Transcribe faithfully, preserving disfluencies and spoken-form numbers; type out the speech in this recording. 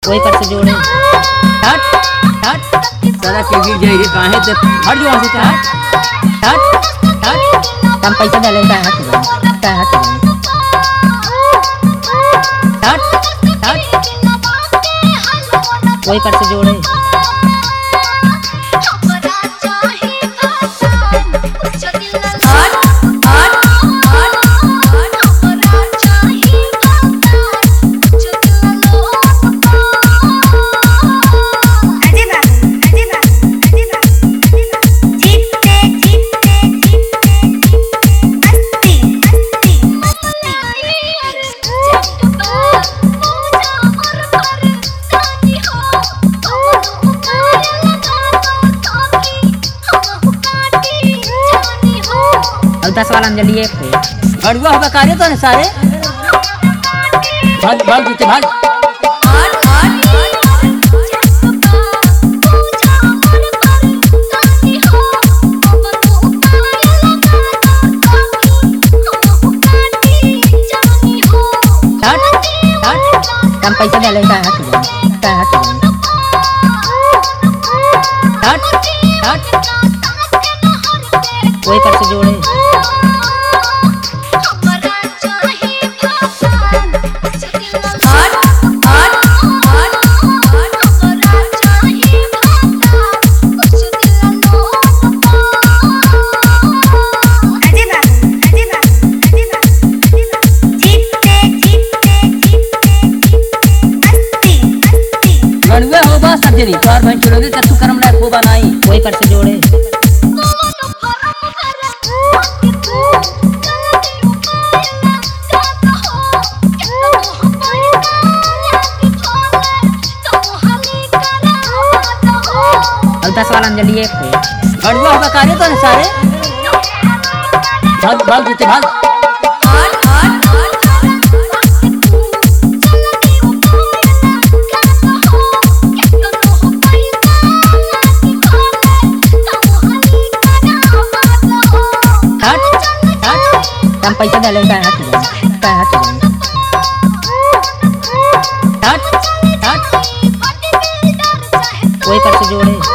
कोई पर से जोड़े हट हट सारा के गिर जाए काहे से हट जो वहां से हट हट हट हम पैसा डाले का हट का हट हट हट कोई पर से जोड़े दस वाला अंजलि एक को अड़ुआ होगा कार्य तो सारे भाग भाग जीते भाग हम पैसा डाले का हट का हट हट हट कोई पर से जोड़े चार भाई चलो दे तू करम लायक हो बनाई कोई पर से जोड़े अब दस वाला अंजलि एक को अड़ुआ होगा कार्य तो सारे भाग भाग जीते भाग हम पैसा डाले का हट का हट हट हट कोई पर से जोड़े